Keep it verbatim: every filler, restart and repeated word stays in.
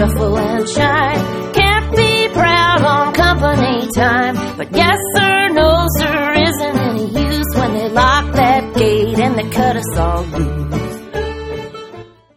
shuffle and chime. Can't be proud on company time, but yes sir, no sir isn't any use when they lock that gate and they cut us all loose.